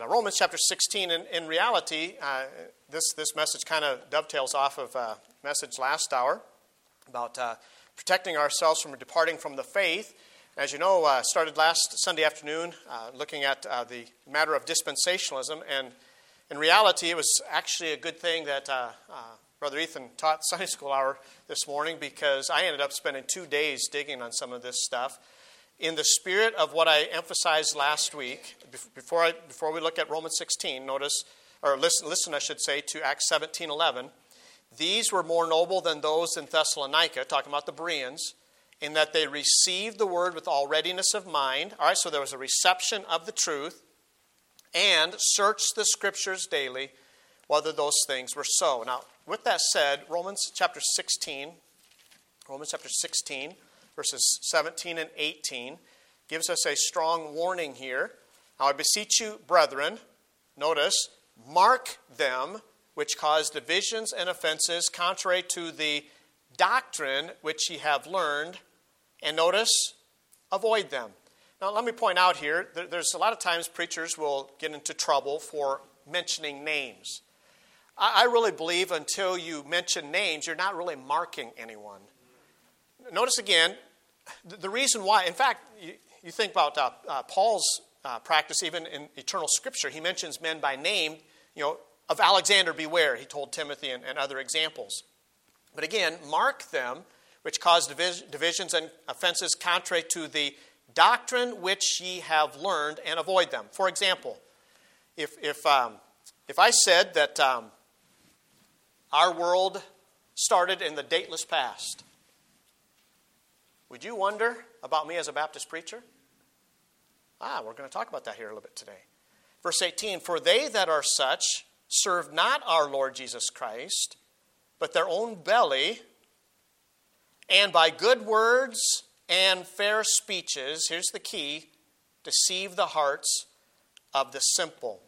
Romans chapter 16, in reality, this message kind of dovetails off of a message last hour about protecting ourselves from departing from the faith. As you know, started last Sunday afternoon looking at the matter of dispensationalism, and in reality, it was actually a good thing that Brother Ethan taught Sunday school hour this morning, because I ended up spending 2 days digging on some of this stuff. In the spirit of what I emphasized last week, before we look at Romans 16, listen, I should say, to Acts 17:11. These were more noble than those in Thessalonica, talking about the Bereans, in that they received the word with all readiness of mind. All right, so there was a reception of the truth, and searched the Scriptures daily, whether those things were so. Now, with that said, Romans chapter 16, verses 17 and 18, gives us a strong warning here. Now I beseech you, brethren, notice, mark them which cause divisions and offenses contrary to the doctrine which ye have learned, and notice, avoid them. Now let me point out here, there's a lot of times preachers will get into trouble for mentioning names. I really believe until you mention names, you're not really marking anyone. Notice again, the reason why, in fact, you think about Paul's practice even in eternal Scripture. He mentions men by name, of Alexander beware, he told Timothy and other examples. But again, mark them which cause divisions and offenses contrary to the doctrine which ye have learned, and avoid them. For example, if I said that our world started in the dateless past, would you wonder about me as a Baptist preacher? We're going to talk about that here a little bit today. Verse 18, for they that are such serve not our Lord Jesus Christ, but their own belly, and by good words and fair speeches, here's the key, deceive the hearts of the simple.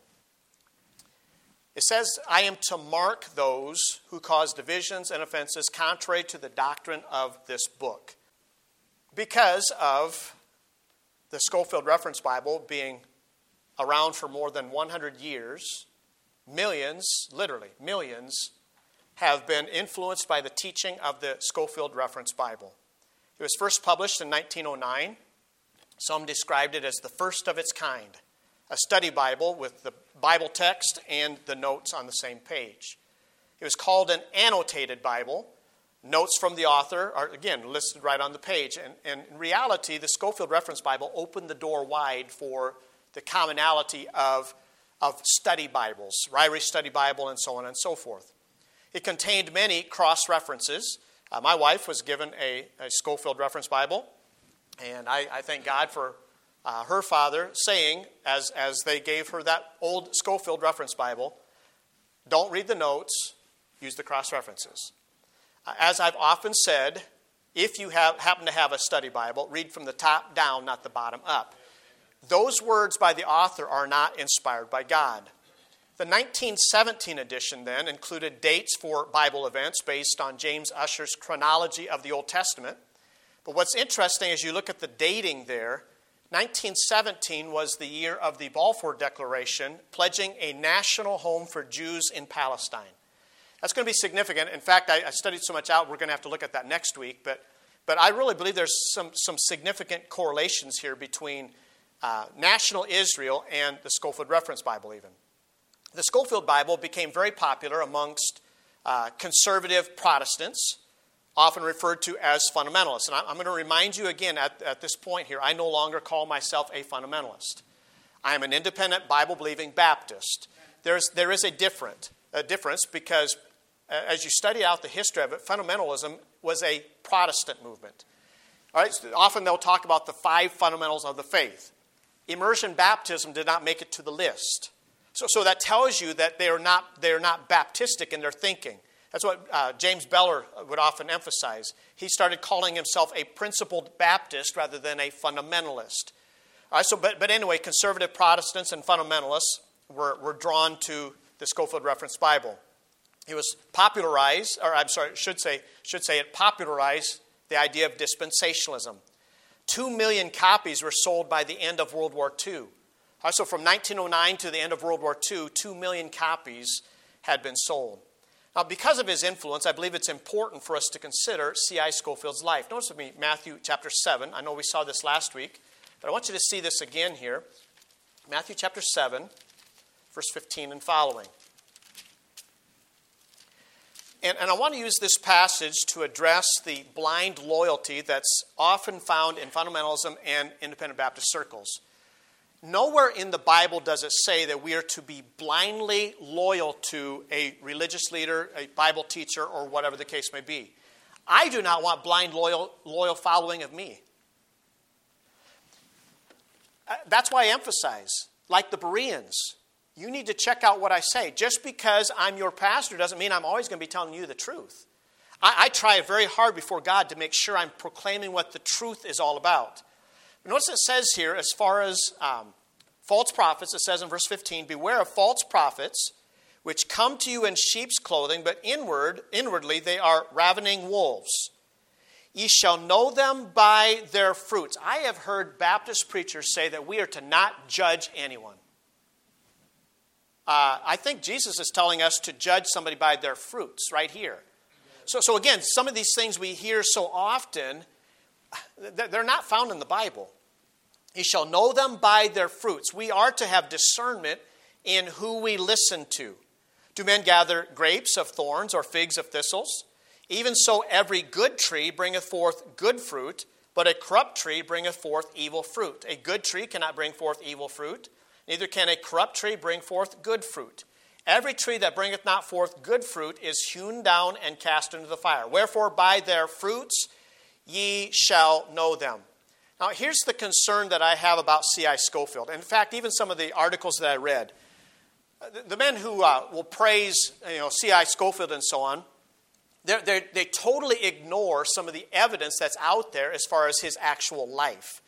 It says, I am to mark those who cause divisions and offenses contrary to the doctrine of this book. Because of the Scofield Reference Bible being around for more than 100 years, millions, literally millions, have been influenced by the teaching of the Scofield Reference Bible. It was first published in 1909. Some described it as the first of its kind, a study Bible with the Bible text and the notes on the same page. It was called an annotated Bible. Notes from the author are, again, listed right on the page. And in reality, the Scofield Reference Bible opened the door wide for the commonality of study Bibles, Ryrie Study Bible, and so on and so forth. It contained many cross-references. My wife was given a Scofield Reference Bible, and I thank God for her father saying, as they gave her that old Scofield Reference Bible, don't read the notes, use the cross-references. As I've often said, if you happen to have a study Bible, read from the top down, not the bottom up. Those words by the author are not inspired by God. The 1917 edition then included dates for Bible events based on James Ussher's chronology of the Old Testament. But what's interesting as you look at the dating there, 1917 was the year of the Balfour Declaration, pledging a national home for Jews in Palestine. That's going to be significant. In fact, I studied so much out, we're going to have to look at that next week. But I really believe there's some significant correlations here between national Israel and the Scofield Reference Bible even. The Scofield Bible became very popular amongst conservative Protestants, often referred to as fundamentalists. And I'm going to remind you again at this point here, I no longer call myself a fundamentalist. I am an independent Bible-believing Baptist. There is a difference because as you study out the history of it, fundamentalism was a Protestant movement. All right, so often they'll talk about the 5 fundamentals of the faith. Immersion baptism did not make it to the list. So that tells you that they're not Baptistic in their thinking. That's what James Beller would often emphasize. He started calling himself a principled Baptist rather than a fundamentalist. All right, but anyway, conservative Protestants and fundamentalists were drawn to the Scofield Reference Bible. It was popularized, it popularized the idea of dispensationalism. 2 million copies were sold by the end of World War II. So from 1909 to the end of World War II, 2 million copies had been sold. Now, because of his influence, I believe it's important for us to consider C.I. Scofield's life. Notice with me Matthew chapter 7. I know we saw this last week, but I want you to see this again here. Matthew chapter 7, verse 15 and following. And I want to use this passage to address the blind loyalty that's often found in fundamentalism and independent Baptist circles. Nowhere in the Bible does it say that we are to be blindly loyal to a religious leader, a Bible teacher, or whatever the case may be. I do not want blind loyal following of me. That's why I emphasize, like the Bereans, you need to check out what I say. Just because I'm your pastor doesn't mean I'm always going to be telling you the truth. I try very hard before God to make sure I'm proclaiming what the truth is all about. Notice it says here, as far as false prophets, it says in verse 15, beware of false prophets, which come to you in sheep's clothing, but inwardly they are ravening wolves. Ye shall know them by their fruits. I have heard Baptist preachers say that we are to not judge anyone. I think Jesus is telling us to judge somebody by their fruits right here. So again, some of these things we hear so often, they're not found in the Bible. Ye shall know them by their fruits. We are to have discernment in who we listen to. Do men gather grapes of thorns or figs of thistles? Even so, every good tree bringeth forth good fruit, but a corrupt tree bringeth forth evil fruit. A good tree cannot bring forth evil fruit, neither can a corrupt tree bring forth good fruit. Every tree that bringeth not forth good fruit is hewn down and cast into the fire. Wherefore, by their fruits ye shall know them. Now, here's the concern that I have about C.I. Scofield. In fact, even some of the articles that I read, the men who will praise C.I. Scofield and so on, they totally ignore some of the evidence that's out there as far as his actual life.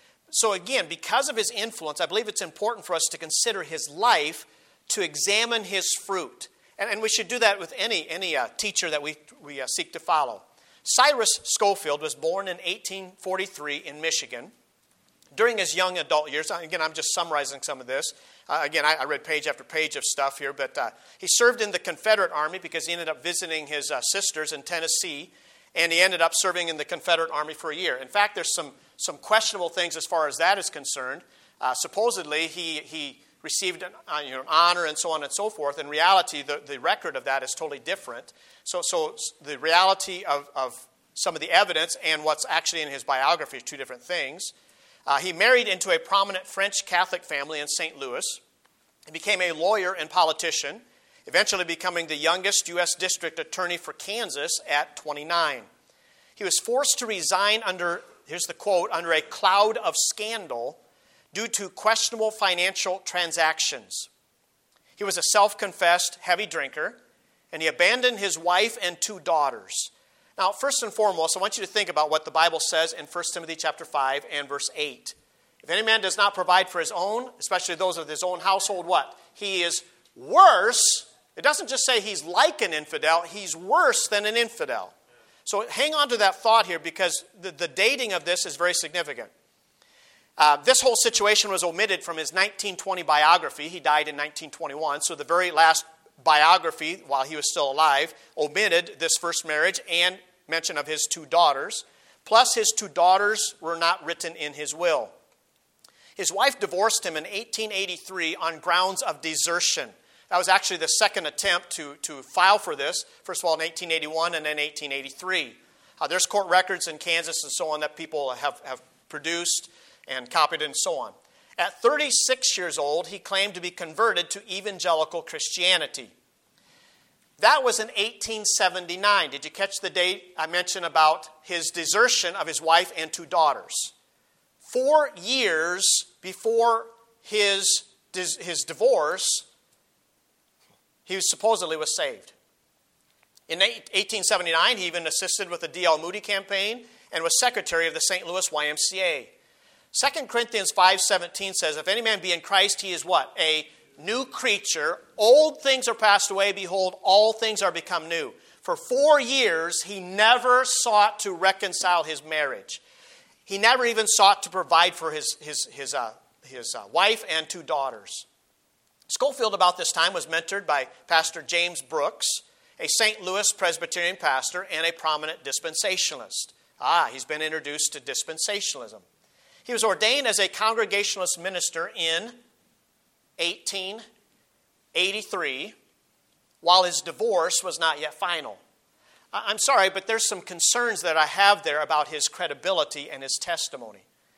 So again, because of his influence, I believe it's important for us to consider his life to examine his fruit. And we should do that with any teacher that we seek to follow. Cyrus Scofield was born in 1843 in Michigan. During his young adult years, again, I'm just summarizing some of this. Again, I read page after page of stuff here, but he served in the Confederate Army because he ended up visiting his sisters in Tennessee, and he ended up serving in the Confederate Army for a year. In fact, there's some questionable things as far as that is concerned. Supposedly, he received an honor and so on and so forth. In reality, the record of that is totally different. So the reality of some of the evidence and what's actually in his biography are two different things. He married into a prominent French Catholic family in St. Louis. He became a lawyer and politician, eventually becoming the youngest U.S. District Attorney for Kansas at 29. He was forced to resign under, here's the quote, under a cloud of scandal due to questionable financial transactions. He was a self-confessed heavy drinker, and he abandoned his wife and 2 daughters. Now, first and foremost, I want you to think about what the Bible says in 1 Timothy chapter 5 and verse 8. If any man does not provide for his own, especially those of his own household, what? He is worse. It doesn't just say he's like an infidel, he's worse than an infidel. So hang on to that thought here because the dating of this is very significant. This whole situation was omitted from his 1920 biography. He died in 1921, so the very last biography, while he was still alive, omitted this first marriage and mention of his 2 daughters. Plus, his 2 daughters were not written in his will. His wife divorced him in 1883 on grounds of desertion. That was actually the second attempt to file for this. First of all, in 1881 and then 1883. There's court records in Kansas and so on that people have produced and copied and so on. At 36 years old, he claimed to be converted to evangelical Christianity. That was in 1879. Did you catch the date I mentioned about his desertion of his wife and 2 daughters? 4 years before his divorce, he supposedly was saved. In 1879, he even assisted with the D.L. Moody campaign and was secretary of the St. Louis YMCA. 2 Corinthians 5:17 says, if any man be in Christ, he is what? A new creature. Old things are passed away. Behold, all things are become new. For 4 years, he never sought to reconcile his marriage. He never even sought to provide for his wife and 2 daughters. Scofield, about this time, was mentored by Pastor James Brooks, a St. Louis Presbyterian pastor and a prominent dispensationalist. He's been introduced to dispensationalism. He was ordained as a Congregationalist minister in 1883, while his divorce was not yet final. I'm sorry, but there's some concerns that I have there about his credibility and his testimony.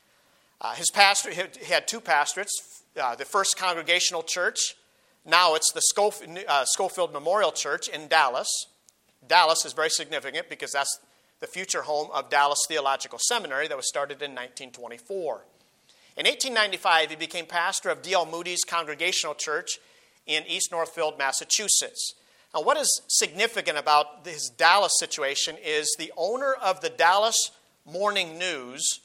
His pastor, he had 2 pastorates, the First Congregational Church. Now it's the Scofield Memorial Church in Dallas. Dallas is very significant because that's the future home of Dallas Theological Seminary that was started in 1924. In 1895, he became pastor of D.L. Moody's Congregational Church in East Northfield, Massachusetts. Now, what is significant about his Dallas situation is the owner of the Dallas Morning News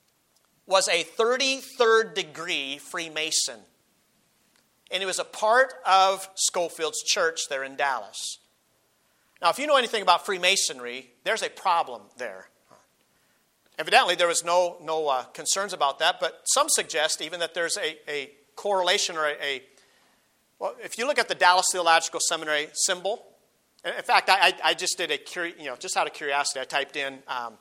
was a 33rd degree Freemason. And he was a part of Scofield's church there in Dallas. Now, if you know anything about Freemasonry, there's a problem there. Evidently, there was no concerns about that, but some suggest even that there's a correlation or well, if you look at the Dallas Theological Seminary symbol, in fact, I just did just out of curiosity, I typed in,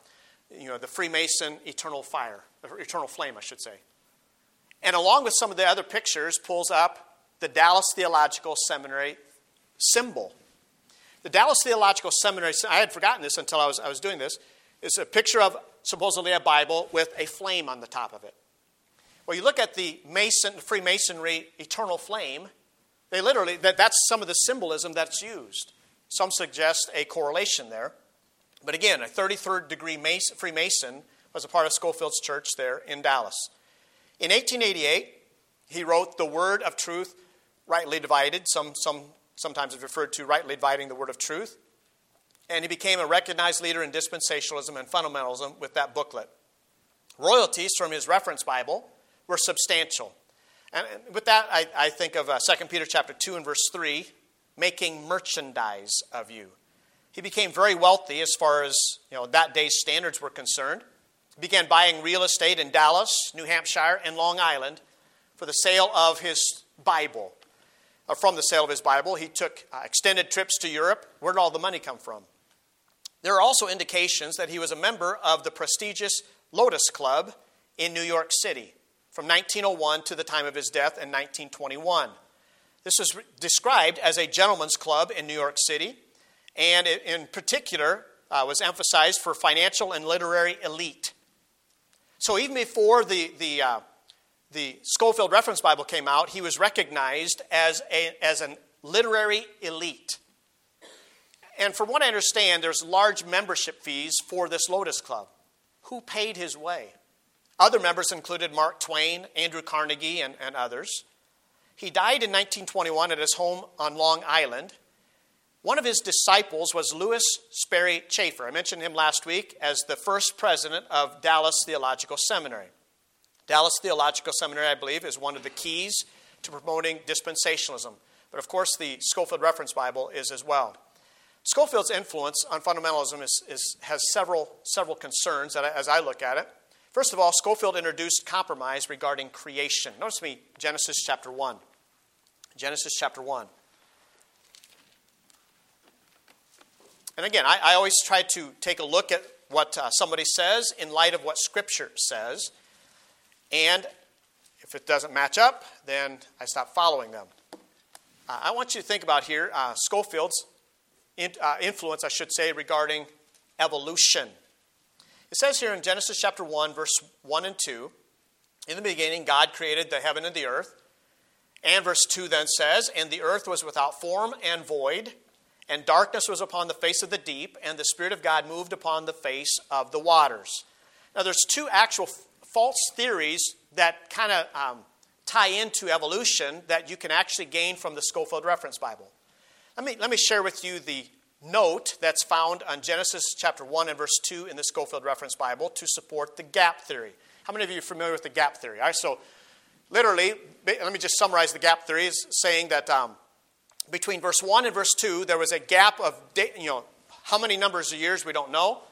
the Freemason eternal fire, or eternal flame, I should say. And along with some of the other pictures, pulls up the Dallas Theological Seminary symbol. The Dallas Theological Seminary, I had forgotten this until I was doing this, is a picture of supposedly a Bible with a flame on the top of it. Well, you look at the Freemasonry eternal flame, they literally, that's some of the symbolism that's used. Some suggest a correlation there. But again, a 33rd degree Freemason was a part of Scofield's church there in Dallas. In 1888, he wrote The Word of Truth, Rightly Divided. Sometimes it's referred to rightly dividing the word of truth. And he became a recognized leader in dispensationalism and fundamentalism with that booklet. Royalties from his reference Bible were substantial. And with that, I think of 2 Peter chapter 2 and verse 3, making merchandise of you. He became very wealthy as far as that day's standards were concerned. He began buying real estate in Dallas, New Hampshire, and Long Island for the sale of his Bible. From the sale of his Bible, he took extended trips to Europe. Where did all the money come from? There are also indications that he was a member of the prestigious Lotus Club in New York City from 1901 to the time of his death in 1921. This is described as a gentleman's club in New York City, and it in particular was emphasized for financial and literary elite. So even before the Scofield Reference Bible came out, he was recognized as an literary elite. And from what I understand, there's large membership fees for this Lotus Club. Who paid his way? Other members included Mark Twain, Andrew Carnegie, and others. He died in 1921 at his home on Long Island. One of his disciples was Lewis Sperry Chafer. I mentioned him last week as the first president of Dallas Theological Seminary. Dallas Theological Seminary, I believe, is one of the keys to promoting dispensationalism. But of course, the Scofield Reference Bible is as well. Scofield's influence on fundamentalism has several concerns as I look at it. First of all, Scofield introduced compromise regarding creation. Notice me, Genesis chapter 1. Genesis chapter 1. And again, I always try to take a look at what somebody says in light of what Scripture says. And if it doesn't match up, then I stop following them. I want you to think about here Scofield's influence, I should say, regarding evolution. It says here in Genesis chapter 1, verse 1 and 2, in the beginning God created the heaven and the earth. And verse 2 then says, and the earth was without form and void, and darkness was upon the face of the deep, and the Spirit of God moved upon the face of the waters. Now there's 2 actual false theories that kind of tie into evolution that you can actually gain from the Scofield Reference Bible. Let me share with you the note that's found on Genesis chapter 1 and verse 2 in the Scofield Reference Bible to support the gap theory. How many of you are familiar with the gap theory? All right, so literally, let me just summarize the gap theory is saying that between verse 1 and verse 2, there was a gap of, how many numbers of years we don't know,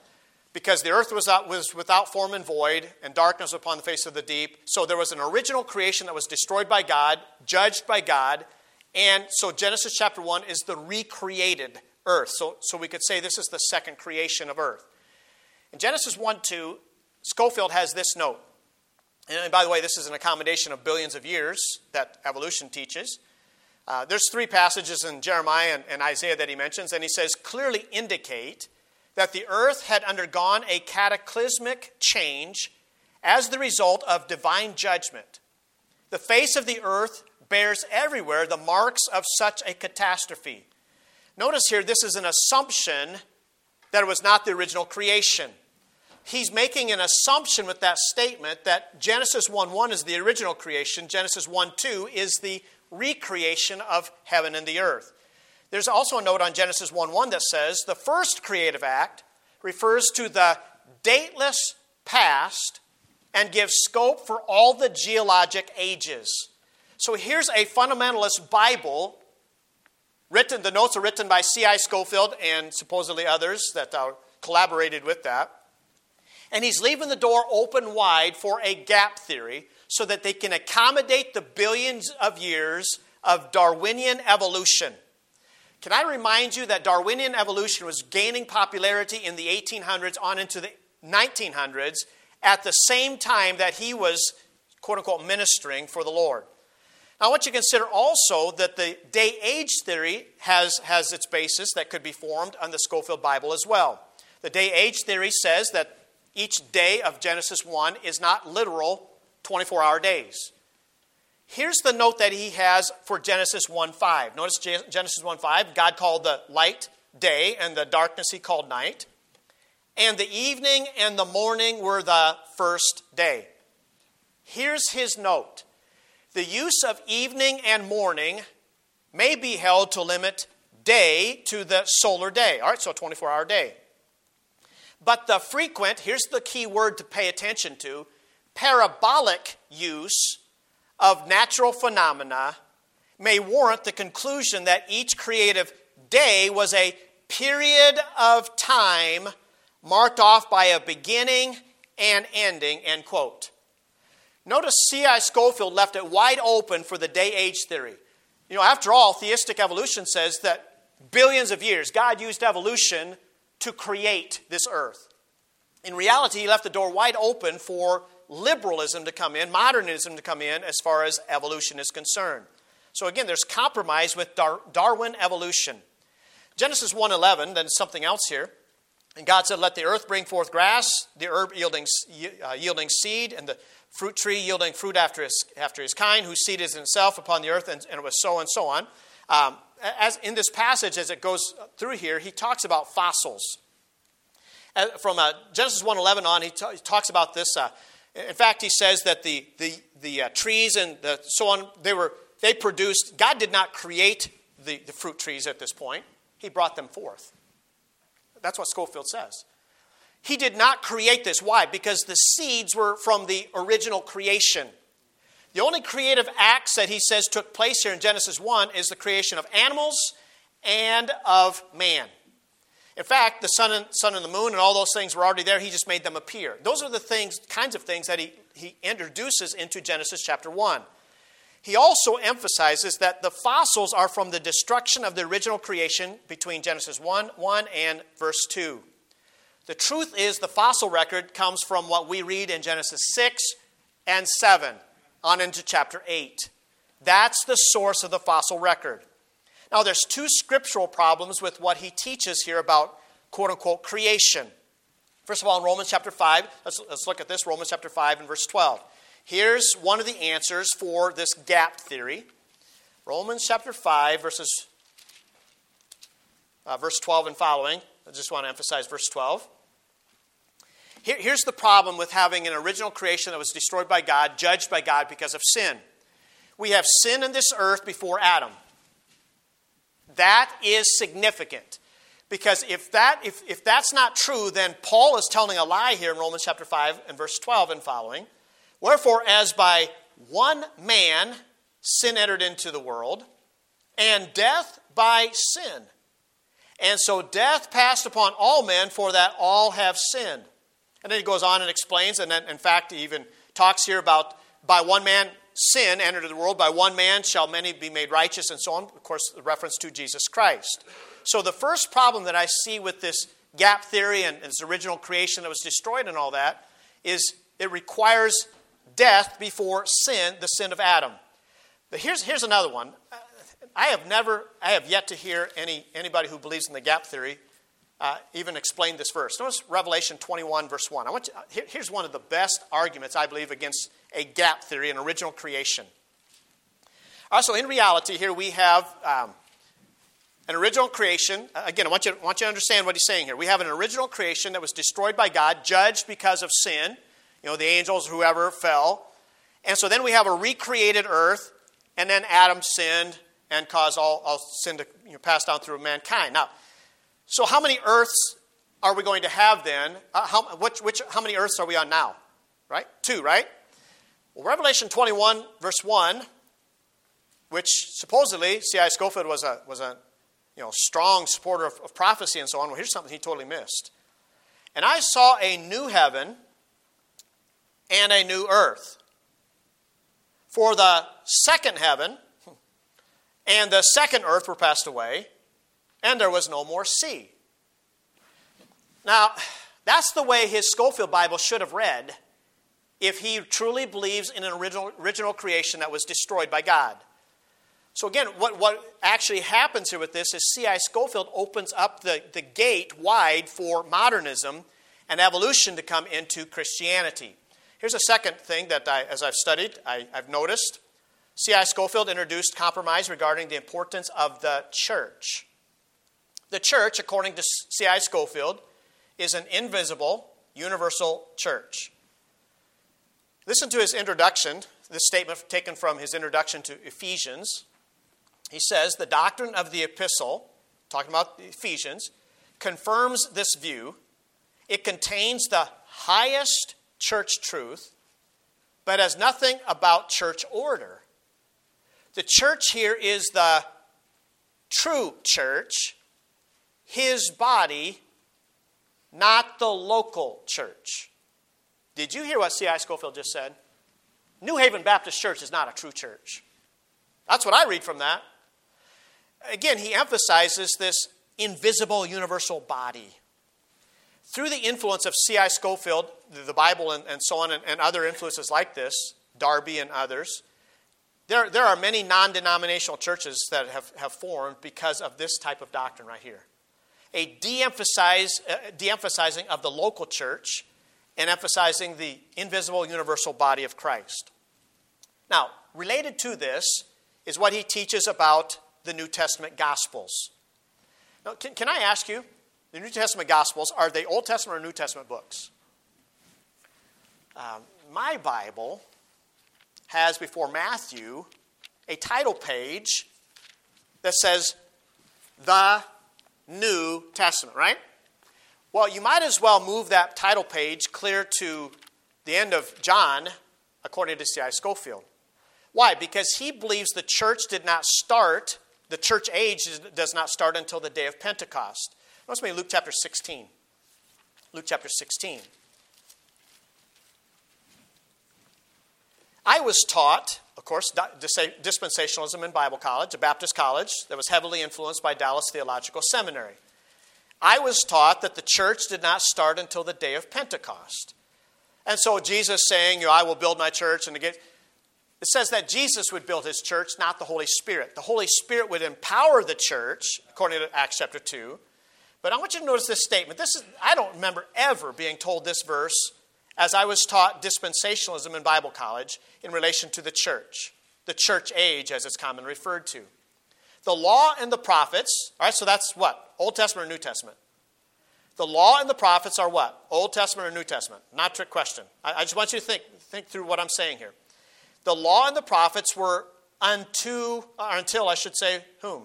because the earth was without form and void, and darkness upon the face of the deep. So there was an original creation that was destroyed by God, judged by God, and so Genesis chapter 1 is the recreated earth. So we could say this is the second creation of earth. In Genesis 1:2, Scofield has this note. And by the way, this is an accommodation of billions of years that evolution teaches. There's 3 passages in Jeremiah and Isaiah that he mentions, and he says, clearly indicate that the earth had undergone a cataclysmic change as the result of divine judgment. The face of the earth bears everywhere the marks of such a catastrophe. Notice here, this is an assumption that it was not the original creation. He's making an assumption with that statement that Genesis 1:1 is the original creation, Genesis 1:2 is the recreation of heaven and the earth. There's also a note on Genesis 1:1 that says the first creative act refers to the dateless past and gives scope for all the geologic ages. So here's a fundamentalist Bible. The notes are written by C.I. Scofield and supposedly others that collaborated with that. And he's leaving the door open wide for a gap theory so that they can accommodate the billions of years of Darwinian evolution. Can I remind you that Darwinian evolution was gaining popularity in the 1800s on into the 1900s at the same time that he was, quote-unquote, ministering for the Lord. Now, I want you to consider also that the day-age theory has its basis that could be formed on the Scofield Bible as well. The day-age theory says that each day of Genesis 1 is not literal 24-hour days. Here's the note that he has for Genesis 1:5. Notice Genesis 1:5, God called the light day and the darkness he called night. And the evening and the morning were the first day. Here's his note. The use of evening and morning may be held to limit day to the solar day. All right, so a 24-hour day. But the frequent, here's the key word to pay attention to, parabolic use of natural phenomena may warrant the conclusion that each creative day was a period of time marked off by a beginning and ending, end quote. Notice C.I. Scofield left it wide open for the day-age theory. You know, after all, theistic evolution says that billions of years, God used evolution to create this earth. In reality, he left the door wide open for liberalism to come in, modernism to come in as far as evolution is concerned. So again, there's compromise with Darwin evolution. Genesis 1:11, then something else here. And God said, let the earth bring forth grass, the herb yielding seed, and the fruit tree yielding fruit after his kind, whose seed is in itself upon the earth, and it was so and so on. As in this passage, as it goes through here, he talks about fossils. From Genesis 1:11 on, he talks about this. In fact, he says that the trees and so on, they produced. God did not create the fruit trees at this point. He brought them forth. That's what Scofield says. He did not create this. Why? Because the seeds were from the original creation. The only creative acts that he says took place here in Genesis 1 is the creation of animals and of man. In fact, the sun and the moon and all those things were already there. He just made them appear. Those are the kinds of things that he introduces into Genesis chapter 1. He also emphasizes that the fossils are from the destruction of the original creation between Genesis 1:1 and verse 2. The truth is the fossil record comes from what we read in Genesis 6 and 7 on into chapter 8. That's the source of the fossil record. Now, there's 2 scriptural problems with what he teaches here about quote-unquote creation. First of all, in Romans chapter 5, let's look at this, Romans chapter 5 and verse 12. Here's one of the answers for this gap theory. Romans chapter 5, verse 12 and following. I just want to emphasize verse 12. Here's the problem with having an original creation that was destroyed by God, judged by God because of sin. We have sin in this earth before Adam. That is significant. Because if that's not true, then Paul is telling a lie here in Romans chapter 5 and verse 12 and following. Wherefore, as by one man sin entered into the world, and death by sin. And so death passed upon all men, for that all have sinned. And then he goes on and explains, and then, in fact, he even talks here about by one man sin entered the world, by one man shall many be made righteous, and so on. Of course, the reference to Jesus Christ. So the first problem that I see with this gap theory and its original creation that was destroyed and all that is it requires death before sin, the sin of Adam. But here's another one. I have yet to hear anybody who believes in the gap theory even explain this verse. Notice Revelation 21, verse 1. Here's one of the best arguments, I believe, against a gap theory, an original creation. Also, in reality, here we have an original creation. Again, I want you to understand what he's saying here. We have an original creation that was destroyed by God, judged because of sin. The angels, whoever fell. And so then we have a recreated earth, and then Adam sinned and caused all sin to pass down through mankind. Now, so how many earths are we going to have then? How many earths are we on now? Right? 2, right? Well, Revelation 21, verse 1, which supposedly C.I. Scofield was a strong supporter of prophecy and so on. Well, here's something he totally missed. And I saw a new heaven and a new earth. For the second heaven and the second earth were passed away, and there was no more sea. Now, that's the way his Scofield Bible should have read if he truly believes in an original creation that was destroyed by God. So again, what actually happens here with this is C.I. Scofield opens up the gate wide for modernism and evolution to come into Christianity. Here's a second thing that as I've studied, I've noticed. C.I. Scofield introduced compromise regarding the importance of the church. The church, according to C.I. Scofield, is an invisible, universal church. Listen to his introduction, this statement taken from his introduction to Ephesians. He says, the doctrine of the epistle, talking about Ephesians, confirms this view. It contains the highest church truth, but has nothing about church order. The church here is the true church, his body, not the local church. Did you hear what C.I. Scofield just said? New Haven Baptist Church is not a true church. That's what I read from that. Again, he emphasizes this invisible universal body. Through the influence of C.I. Scofield, the Bible and so on, and other influences like this, Darby and others, there are many non-denominational churches that have formed because of this type of doctrine right here. A de-emphasizing of the local church and emphasizing the invisible universal body of Christ. Now, related to this is what he teaches about the New Testament Gospels. Now, can I ask you, the New Testament Gospels, are they Old Testament or New Testament books? My Bible has before Matthew a title page that says the New Testament, right? Well, you might as well move that title page clear to the end of John, according to C.I. Scofield. Why? Because he believes the church did not start, the church age does not start until the day of Pentecost. Notice me Luke chapter 16. Luke chapter 16. I was taught, of course, dispensationalism in Bible college, a Baptist college that was heavily influenced by Dallas Theological Seminary. I was taught that the church did not start until the day of Pentecost. And so Jesus saying, I will build my church, and again, it says that Jesus would build his church, not the Holy Spirit. The Holy Spirit would empower the church, according to Acts chapter 2. But I want you to notice this statement. I don't remember ever being told this verse as I was taught dispensationalism in Bible college in relation to the church age as it's commonly referred to. The law and the prophets, all right, so that's what? Old Testament or New Testament? The law and the prophets are what? Old Testament or New Testament? Not a trick question. I just want you to think through what I'm saying here. The law and the prophets were until, I should say, whom?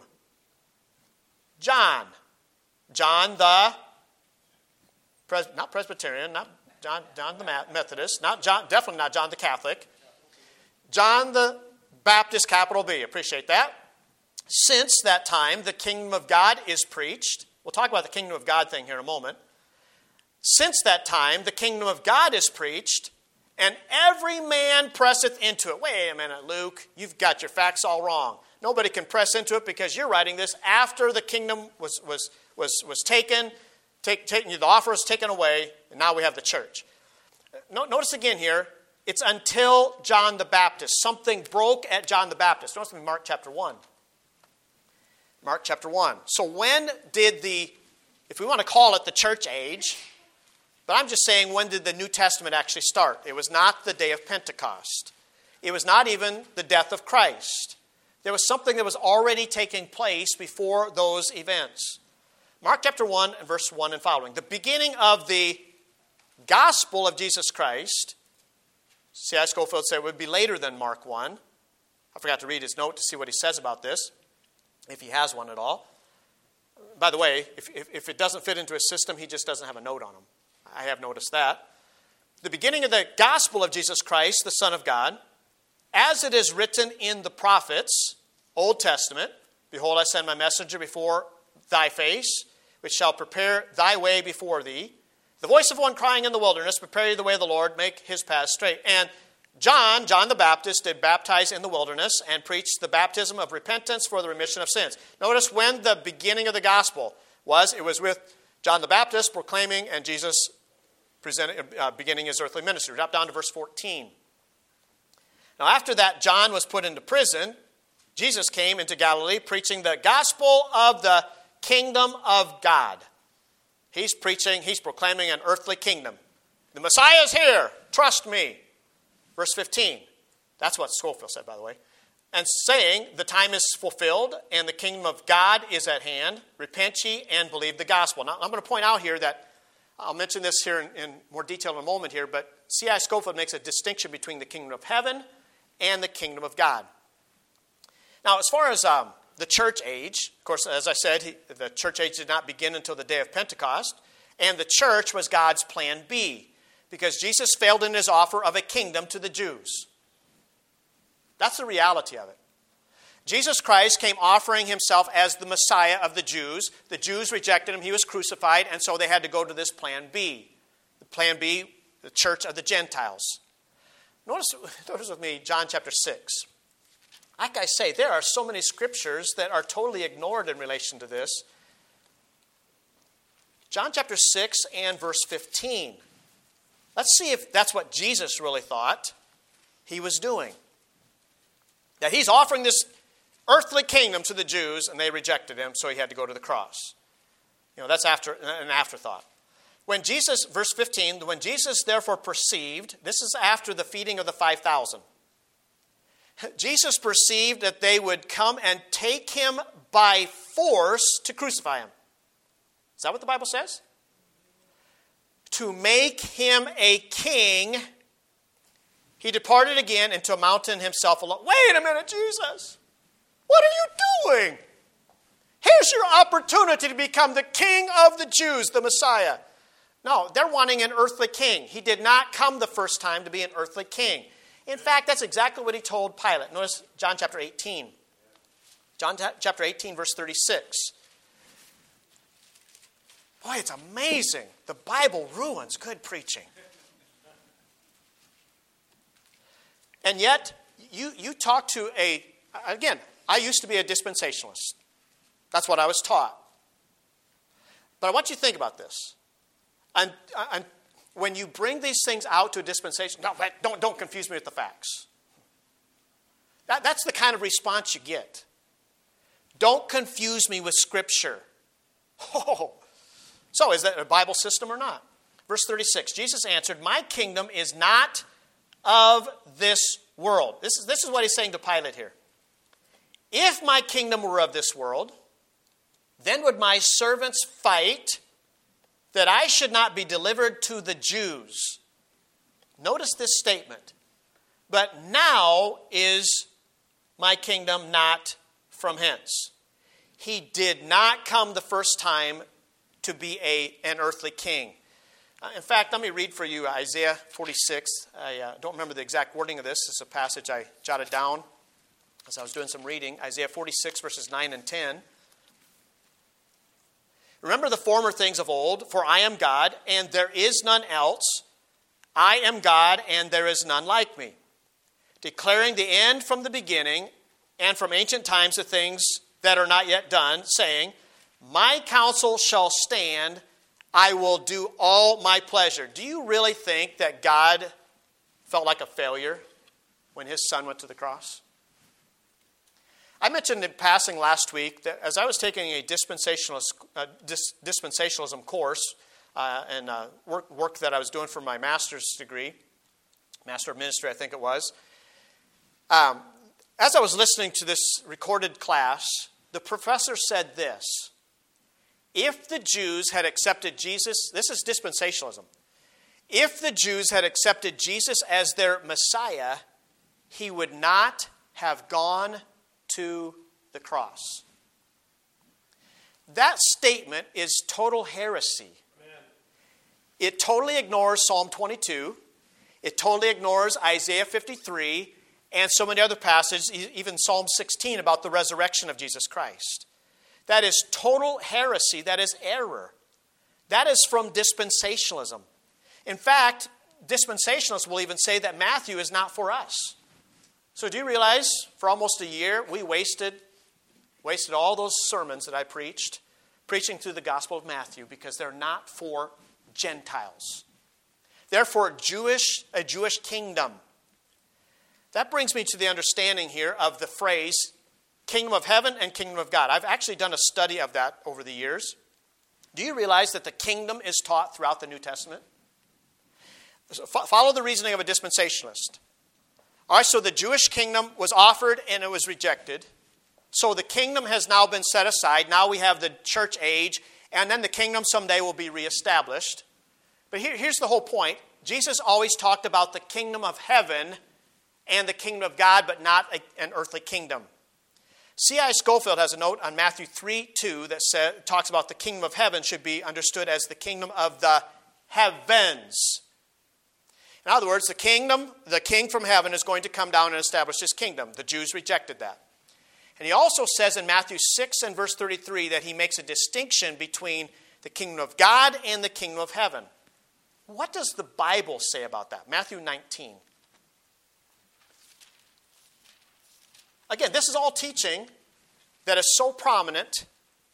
John. John the, not Presbyterian, not John the Methodist, definitely not John the Catholic. John the Baptist, capital B. Appreciate that. Since that time, the kingdom of God is preached. We'll talk about the kingdom of God thing here in a moment. Since that time, the kingdom of God is preached, and every man presseth into it. Wait a minute, Luke. You've got your facts all wrong. Nobody can press into it because you're writing this after the kingdom was taken. The offer was taken away, and now we have the church. Notice again here, it's until John the Baptist. Something broke at John the Baptist. Notice in Mark chapter 1. Mark chapter 1. So when did if we want to call it the church age, but I'm just saying, when did the New Testament actually start? It was not the day of Pentecost. It was not even the death of Christ. There was something that was already taking place before those events. Mark chapter 1 and verse 1 and following. The beginning of the gospel of Jesus Christ. C.I. Scofield said it would be later than Mark 1. I forgot to read his note to see what he says about this, if he has one at all. By the way, if it doesn't fit into his system, he just doesn't have a note on him. I have noticed that. The beginning of the gospel of Jesus Christ, the Son of God, as it is written in the prophets, Old Testament, behold, I send my messenger before thy face, which shall prepare thy way before thee. The voice of one crying in the wilderness, prepare ye the way of the Lord, make his path straight. And John the Baptist, did baptize in the wilderness and preached the baptism of repentance for the remission of sins. Notice when the beginning of the gospel was. It was with John the Baptist proclaiming and Jesus beginning his earthly ministry. Drop down to verse 14. Now after that, John was put into prison. Jesus came into Galilee preaching the gospel of the kingdom of God. He's proclaiming an earthly kingdom. The Messiah is here. Trust me. Verse 15. That's what Scofield said, by the way. And saying, the time is fulfilled, and the kingdom of God is at hand. Repent ye and believe the gospel. Now, I'm going to point out here that, I'll mention this here in more detail in a moment here, but C.I. Scofield makes a distinction between the kingdom of heaven and the kingdom of God. Now, as far as the church age, of course, as I said, the church age did not begin until the day of Pentecost, and the church was God's plan B, because Jesus failed in his offer of a kingdom to the Jews. That's the reality of it. Jesus Christ came offering himself as the Messiah of the Jews. The Jews rejected him. He was crucified, and so they had to go to this plan B. The plan B, the church of the Gentiles. Notice with me John chapter 6. Like I say, there are so many scriptures that are totally ignored in relation to this. John chapter 6 and verse 15. Let's see if that's what Jesus really thought he was doing. That he's offering this earthly kingdom to the Jews, and they rejected him, so he had to go to the cross. That's an afterthought. When Jesus, verse 15, when Jesus therefore perceived, this is after the feeding of the 5,000. Jesus perceived that they would come and take him by force to crucify him. Is that what the Bible says? To make him a king, he departed again into a mountain himself alone. Wait a minute, Jesus. What are you doing? Here's your opportunity to become the king of the Jews, the Messiah. No, they're wanting an earthly king. He did not come the first time to be an earthly king. In fact, that's exactly what he told Pilate. Notice John chapter 18. John chapter 18, verse 36. Boy, it's amazing. The Bible ruins good preaching. And yet, you talk to again, I used to be a dispensationalist. That's what I was taught. But I want you to think about this. And when you bring these things out to a dispensation, don't confuse me with the facts. That's the kind of response you get. Don't confuse me with Scripture. Oh. So is that a Bible system or not? Verse 36, Jesus answered, my kingdom is not of this world. This is what he's saying to Pilate here. If my kingdom were of this world, then would my servants fight that I should not be delivered to the Jews. Notice this statement. But now is my kingdom not from hence. He did not come the first time to be an earthly king. In fact, let me read for you Isaiah 46. I don't remember the exact wording of this. It's a passage I jotted down as I was doing some reading. Isaiah 46, verses 9 and 10. Remember the former things of old, for I am God, and there is none else. I am God, and there is none like me. Declaring the end from the beginning, and from ancient times the things that are not yet done, saying, my counsel shall stand, I will do all my pleasure. Do you really think that God felt like a failure when his son went to the cross? I mentioned in passing last week that as I was taking a dispensationalism course and work that I was doing for my master's degree, Master of Ministry I think it was, as I was listening to this recorded class, the professor said this: if the Jews had accepted Jesus, this is dispensationalism, if the Jews had accepted Jesus as their Messiah, he would not have gone to the cross. That statement is total heresy. Amen. It totally ignores Psalm 22. It totally ignores Isaiah 53 and so many other passages, even Psalm 16 about the resurrection of Jesus Christ. That is total heresy. That is error. That is from dispensationalism. In fact, dispensationalists will even say that Matthew is not for us. So do you realize for almost a year we wasted all those sermons that I preaching through the Gospel of Matthew because they're not for Gentiles. They're for a Jewish kingdom. That brings me to the understanding here of the phrase kingdom of heaven and kingdom of God. I've actually done a study of that over the years. Do you realize that the kingdom is taught throughout the New Testament? So follow the reasoning of a dispensationalist. All right, so the Jewish kingdom was offered and it was rejected. So the kingdom has now been set aside. Now we have the church age, and then the kingdom someday will be reestablished. But here's the whole point. Jesus always talked about the kingdom of heaven and the kingdom of God, but not an earthly kingdom. C.I. Scofield has a note on Matthew 3:2 that talks about the kingdom of heaven should be understood as the kingdom of the heavens. In other words, the king from heaven is going to come down and establish his kingdom. The Jews rejected that. And he also says in Matthew 6 and verse 33 that he makes a distinction between the kingdom of God and the kingdom of heaven. What does the Bible say about that? Matthew 19. Again, this is all teaching that is so prominent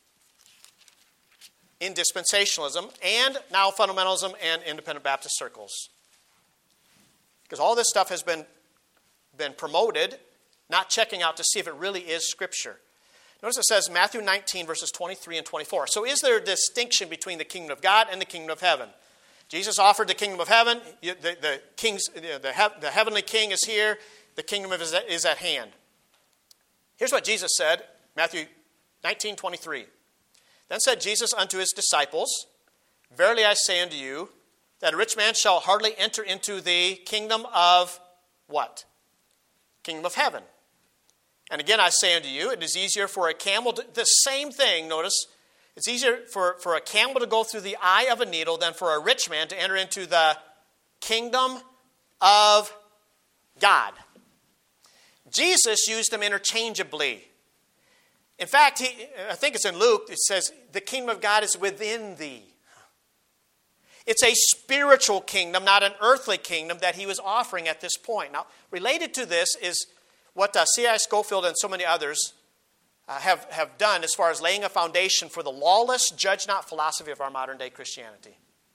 in dispensationalism and now fundamentalism and independent Baptist circles. Because all this stuff has been promoted, not checking out to see if it really is Scripture. Notice it says Matthew 19, verses 23 and 24. So is there a distinction between the kingdom of God and the kingdom of heaven? Jesus offered the kingdom of heaven. The heavenly king is here. The kingdom is at hand. Here's what Jesus said, Matthew 19, 23. Then said Jesus unto his disciples, verily I say unto you, that a rich man shall hardly enter into the kingdom of what? Kingdom of heaven. And again I say unto you, it is easier for a camel to, the same thing, notice, it's easier for a camel to go through the eye of a needle than for a rich man to enter into the kingdom of God. Jesus used them interchangeably. In fact, I think it's in Luke, it says, the kingdom of God is within thee. It's a spiritual kingdom, not an earthly kingdom that he was offering at this point. Now, related to this is what C.I. Scofield and so many others have done as far as laying a foundation for the lawless, judge not philosophy of our modern day Christianity.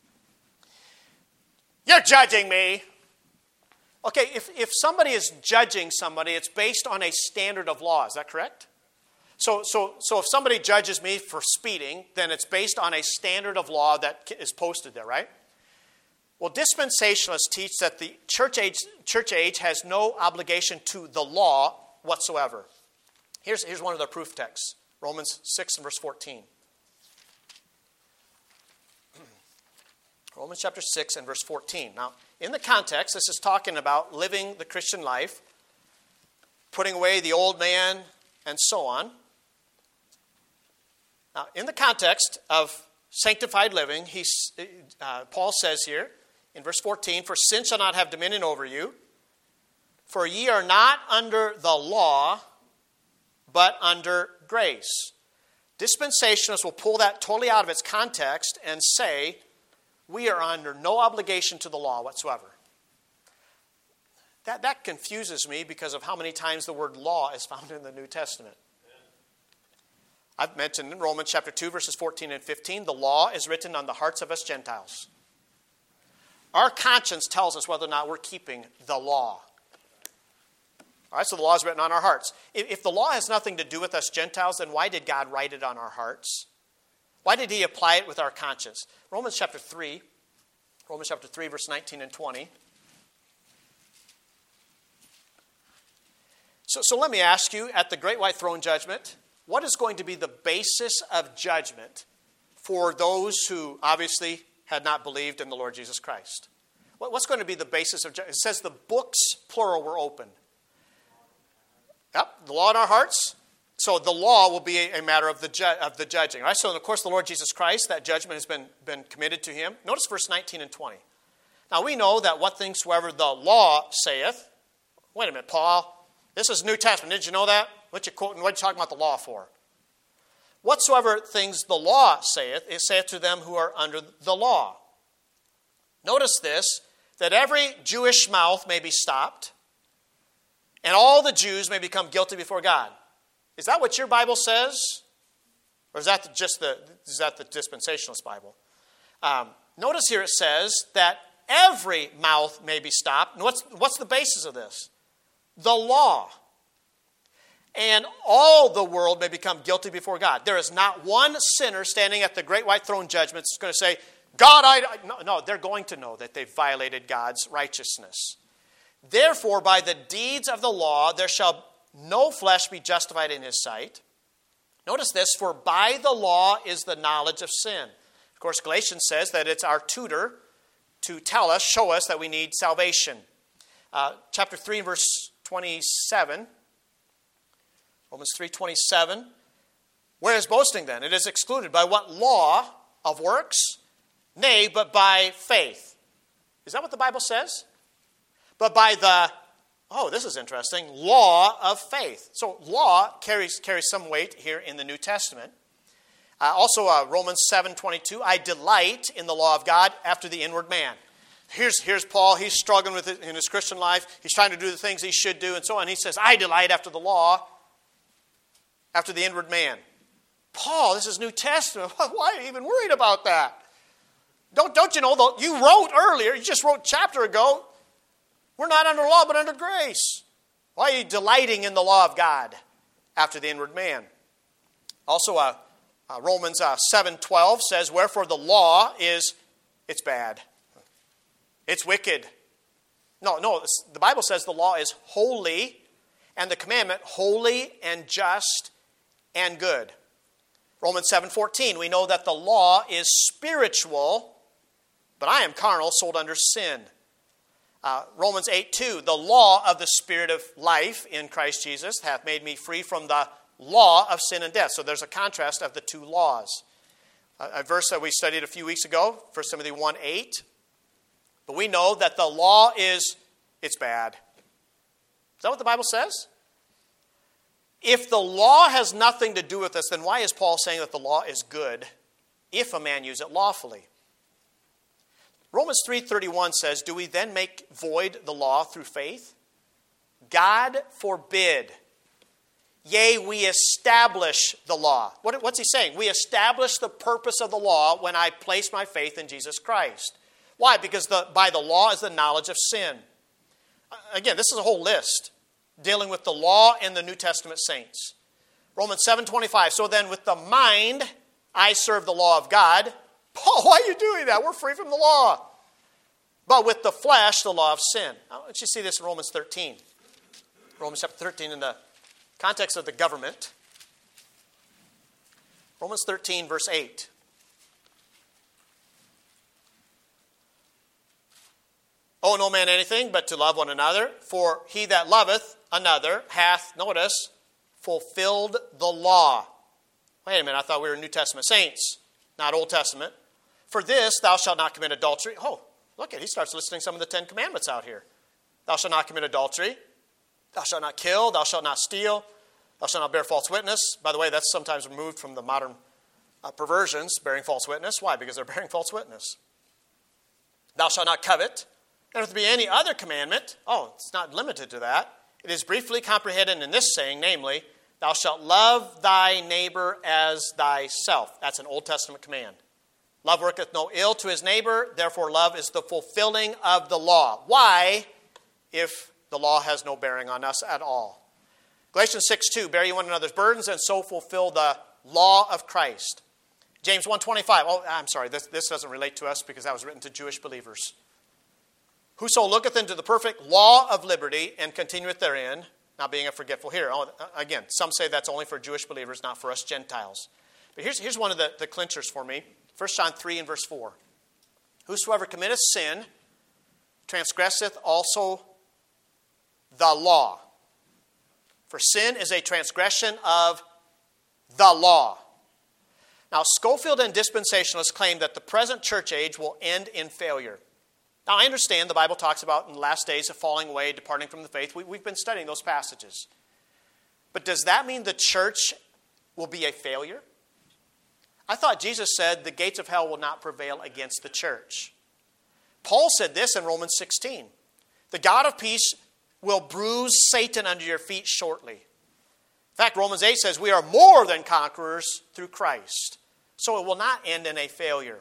You're judging me. Okay, if somebody is judging somebody, it's based on a standard of law. Is that correct? So if somebody judges me for speeding, then it's based on a standard of law that is posted there, right? Well, dispensationalists teach that the church age has no obligation to the law whatsoever. Here's one of the proof texts, Romans 6 and verse 14. Romans chapter 6 and verse 14. Now, in the context, this is talking about living the Christian life, putting away the old man, and so on. Now, in the context of sanctified living, Paul says here in verse 14, for sin shall not have dominion over you, for ye are not under the law, but under grace. Dispensationalists will pull that totally out of its context and say, we are under no obligation to the law whatsoever. That confuses me because of how many times the word law is found in the New Testament. I've mentioned in Romans chapter 2, verses 14 and 15, the law is written on the hearts of us Gentiles. Our conscience tells us whether or not we're keeping the law. All right, so the law is written on our hearts. If the law has nothing to do with us Gentiles, then why did God write it on our hearts? Why did he apply it with our conscience? Romans chapter 3, verse 19 and 20. So let me ask you, at the great white throne judgment, what is going to be the basis of judgment for those who obviously had not believed in the Lord Jesus Christ? What's going to be the basis of judgment? It says the books, plural, were open. Yep, the law in our hearts. So the law will be a matter of the judging. All right? So, of course, the Lord Jesus Christ, that judgment has been committed to him. Notice verse 19 and 20. Now, we know that what things soever the law saith. Wait a minute, Paul. This is New Testament. Did you know that? What you quoting? What are you talking about the law for? Whatsoever things the law saith, it saith to them who are under the law. Notice this, that every Jewish mouth may be stopped, and all the Jews may become guilty before God. Is that what your Bible says? Or is that the dispensationalist Bible? Notice here it says that every mouth may be stopped. And what's the basis of this? The law. And all the world may become guilty before God. There is not one sinner standing at the great white throne judgment that's going to say, God, no, they're going to know that they've violated God's righteousness. Therefore, by the deeds of the law, there shall no flesh be justified in his sight. Notice this, for by the law is the knowledge of sin. Of course, Galatians says that it's our tutor to tell us, show us that we need salvation. Chapter 3, verse 27. Romans 3:27. Where is boasting then? It is excluded. By what law of works? Nay, but by faith. Is that what the Bible says? But by the, this is interesting, law of faith. So law carries some weight here in the New Testament. Also, Romans 7:22, I delight in the law of God after the inward man. Here's Paul. He's struggling with it in his Christian life. He's trying to do the things he should do and so on. He says, I delight after the law, after the inward man. Paul, this is New Testament. Why are you even worried about that? Don't you know, you wrote earlier, you just wrote a chapter ago, we're not under law but under grace. Why are you delighting in the law of God after the inward man? Also, Romans 7:12 says, wherefore the law it's bad. It's wicked. No, the Bible says the law is holy, and the commandment holy and just and good. Romans 7:14, we know that the law is spiritual, but I am carnal, sold under sin. Romans 8:2, the law of the Spirit of life in Christ Jesus hath made me free from the law of sin and death. So there's a contrast of the two laws. A verse that we studied a few weeks ago, 1 Timothy 1:8. But we know that the law it's bad. Is that what the Bible says? If the law has nothing to do with us, then why is Paul saying that the law is good if a man use it lawfully? Romans 3:31 says, do we then make void the law through faith? God forbid. Yea, we establish the law. What's he saying? We establish the purpose of the law when I place my faith in Jesus Christ. Why? Because by the law is the knowledge of sin. Again, this is a whole list dealing with the law and the New Testament saints. Romans 7:25, so then with the mind I serve the law of God. Paul, why are you doing that? We're free from the law. But with the flesh, the law of sin. Now, let's just see this in Romans 13. Romans chapter 13 in the context of the government. Romans 13, verse 8. Owe no man anything but to love one another, for he that loveth another hath, notice, fulfilled the law. Wait a minute, I thought we were New Testament saints, not Old Testament. For this, thou shalt not commit adultery. Oh, look at, he starts listing some of the 10 commandments out here. Thou shalt not commit adultery. Thou shalt not kill. Thou shalt not steal. Thou shalt not bear false witness. By the way, that's sometimes removed from the modern perversions, bearing false witness. Why? Because they're bearing false witness. Thou shalt not covet. And if there be any other commandment, it's not limited to that. It is briefly comprehended in this saying, namely, thou shalt love thy neighbor as thyself. That's an Old Testament command. Love worketh no ill to his neighbor, therefore love is the fulfilling of the law. Why, if the law has no bearing on us at all? Galatians 6:2, bear ye one another's burdens and so fulfill the law of Christ. James 1:25, this doesn't relate to us because that was written to Jewish believers. Whoso looketh into the perfect law of liberty and continueth therein, not being a forgetful hearer. Again, some say that's only for Jewish believers, not for us Gentiles. But here's one of the clinchers for me. 1 John 3 and verse 4. Whosoever committeth sin transgresseth also the law. For sin is a transgression of the law. Now, Scofield and dispensationalists claim that the present church age will end in failure. Now, I understand the Bible talks about in the last days of falling away, departing from the faith. We've been studying those passages. But does that mean the church will be a failure? I thought Jesus said the gates of hell will not prevail against the church. Paul said this in Romans 16. The God of peace will bruise Satan under your feet shortly. In fact, Romans 8 says we are more than conquerors through Christ. So it will not end in a failure.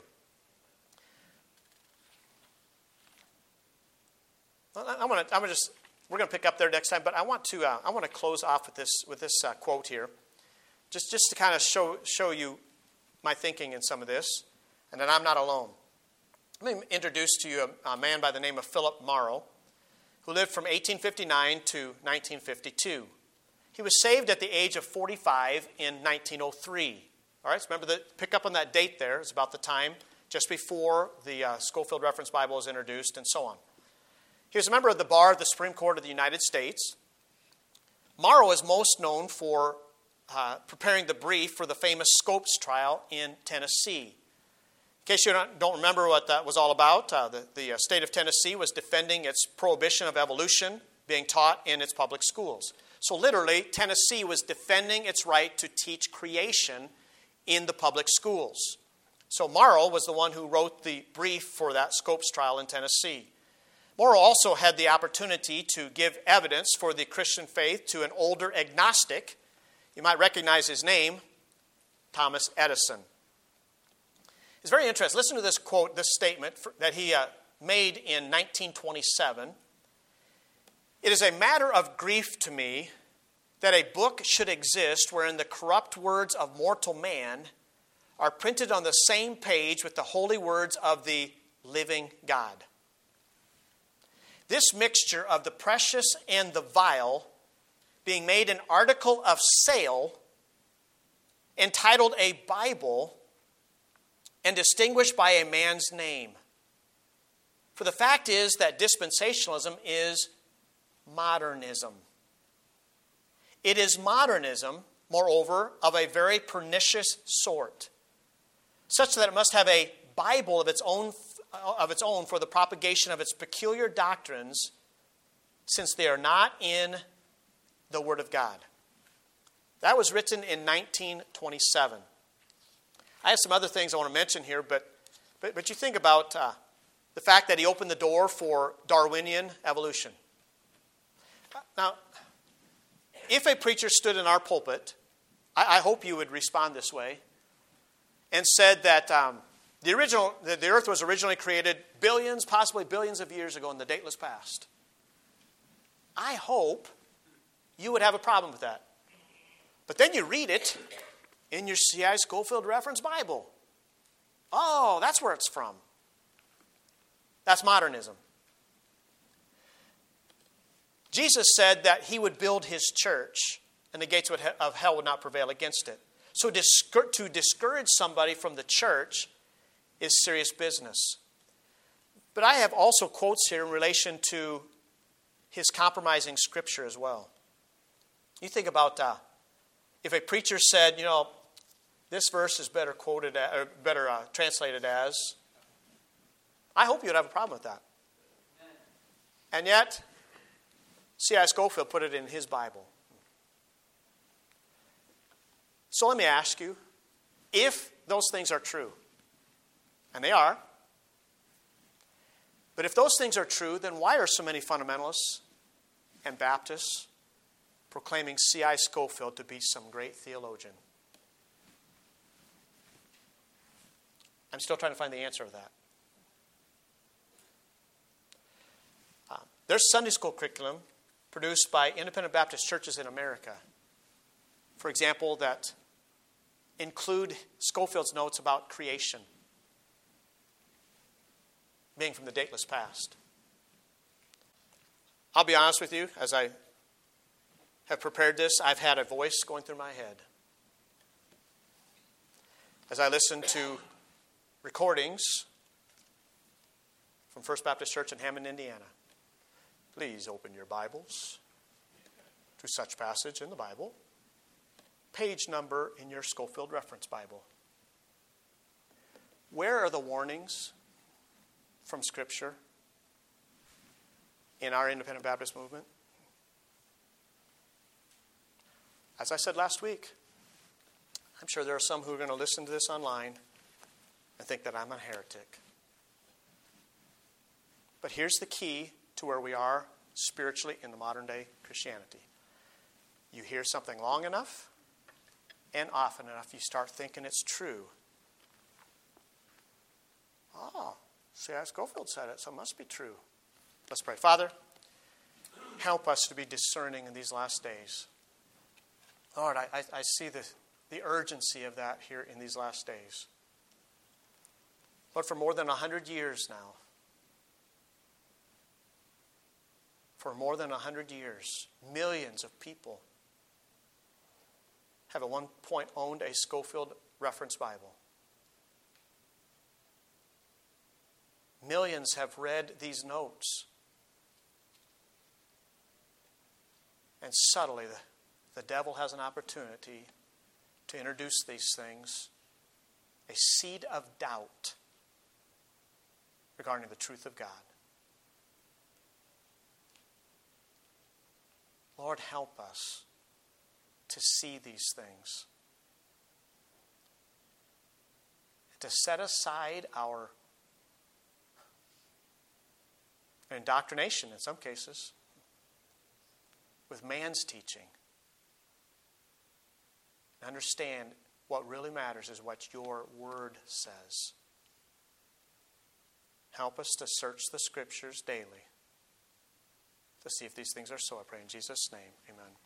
We're going to pick up there next time, but I want to close off with this quote here, just to kind of show you my thinking in some of this, and that I'm not alone. Let me introduce to you a man by the name of Philip Marrow, who lived from 1859 to 1952. He was saved at the age of 45 in 1903. All right, so remember, pick up on that date there. It's about the time just before the Scofield Reference Bible was introduced and so on. He was a member of the bar of the Supreme Court of the United States. Morrow is most known for preparing the brief for the famous Scopes trial in Tennessee. In case you don't remember what that was all about, the state of Tennessee was defending its prohibition of evolution being taught in its public schools. So literally, Tennessee was defending its right to teach creation in the public schools. So Morrow was the one who wrote the brief for that Scopes trial in Tennessee. Morrow also had the opportunity to give evidence for the Christian faith to an older agnostic. You might recognize his name, Thomas Edison. It's very interesting. Listen to this quote, this statement that he made in 1927. It is a matter of grief to me that a book should exist wherein the corrupt words of mortal man are printed on the same page with the holy words of the living God. This mixture of the precious and the vile being made an article of sale, entitled a Bible, and distinguished by a man's name. For the fact is that dispensationalism is modernism. It is modernism, moreover, of a very pernicious sort, such that it must have a Bible of its own for the propagation of its peculiar doctrines, since they are not in the Word of God. That was written in 1927. I have some other things I want to mention here, but you think about the fact that he opened the door for Darwinian evolution. Now, if a preacher stood in our pulpit, I hope you would respond this way, and said that the earth was originally created billions, possibly billions of years ago in the dateless past. I hope you would have a problem with that. But then you read it in your C.I. Scofield Reference Bible. Oh, that's where it's from. That's modernism. Jesus said that he would build his church, and the gates of hell would not prevail against it. So to discourage somebody from the church is serious business. But I have also quotes here in relation to his compromising Scripture as well. You think about if a preacher said, this verse is better quoted or better translated as. I hope you would have a problem with that. And yet, C.I. Scofield put it in his Bible. So let me ask you, if those things are true, and they are, but if those things are true, then why are so many fundamentalists and Baptists proclaiming C.I. Scofield to be some great theologian? I'm still trying to find the answer of that. There's Sunday school curriculum produced by independent Baptist churches in America, for example, that include Scofield's notes about creation being from the dateless past. I'll be honest with you, as I have prepared this, I've had a voice going through my head. As I listen to recordings from First Baptist Church in Hammond, Indiana. Please open your Bibles to such passage in the Bible. Page number in your Scofield Reference Bible. Where are the warnings from Scripture in our independent Baptist movement? As I said last week, I'm sure there are some who are going to listen to this online and think that I'm a heretic. But here's the key to where we are spiritually in the modern day Christianity. You hear something long enough and often enough, you start thinking it's true. Oh, C.I. Scofield said it, so it must be true. Let's pray. Father, help us to be discerning in these last days. Lord, I see the urgency of that here in these last days. Lord, for more than 100 years now, for more than 100 years, millions of people have at one point owned a Scofield Reference Bible. Millions have read these notes. And subtly, the devil has an opportunity to introduce these things, a seed of doubt regarding the truth of God. Lord, help us to see these things, to set aside our indoctrination in some cases with man's teaching. Understand what really matters is what your word says. Help us to search the Scriptures daily to see if these things are so. I pray in Jesus' name. Amen.